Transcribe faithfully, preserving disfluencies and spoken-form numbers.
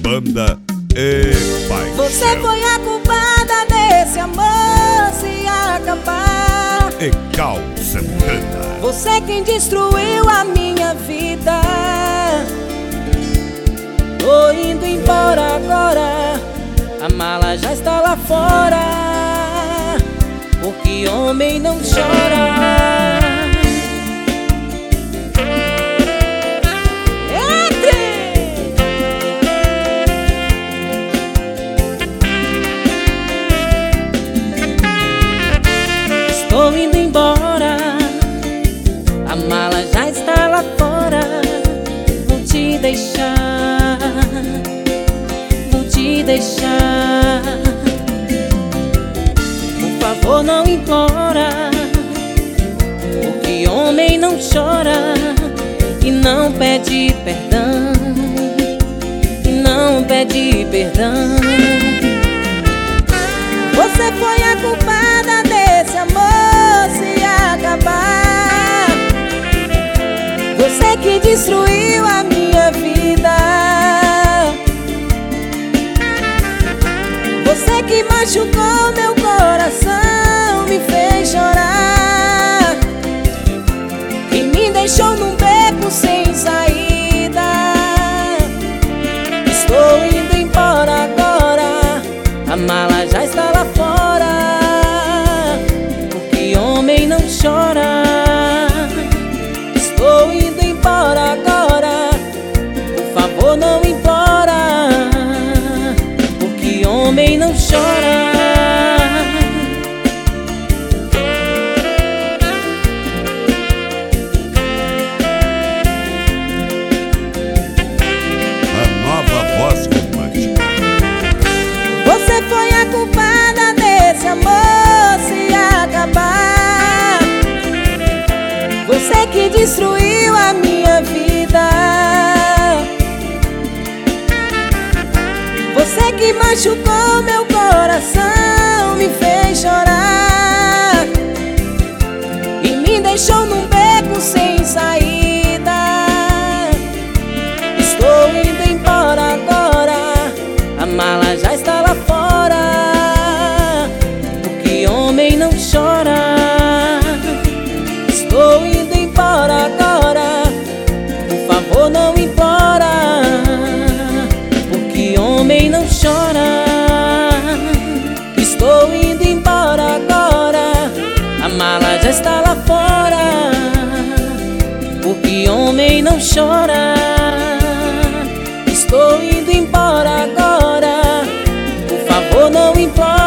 banda e paixão. Você foi a culpada desse amor se acabar. E Cal Santana. Você quem destruiu a minha vida. Tô indo embora agora, a mala já está lá fora, porque homem não chora. Estou indo embora, a mala já está lá fora. Vou te deixar, vou te deixar. Por favor, não implora, porque homem não chora e não pede perdão, e não pede perdão. Você foi a culpada desse amor se acabar. Você que destruiu a minha vida. Você que machucou meu coração, me fez chorar e me deixou num beco sem saída. Estou indo embora agora, a mala já está lá fora, porque homem não chora. Estou indo embora agora, por favor não implora, porque homem não chora. A nova voz romântica. Você foi a culpada desse amor se acabar. Você que destruiu a minha vida. Você que machucou meu coração, me fez chorar e me deixou num beco sem saída. Estou indo embora agora, a mala já está lá fora, porque homem não chora. Estou indo embora agora, por favor não implora, porque homem não chora. Estou indo embora agora, a mala já está lá fora, porque homem não chora. Estou indo embora agora, por favor não implora,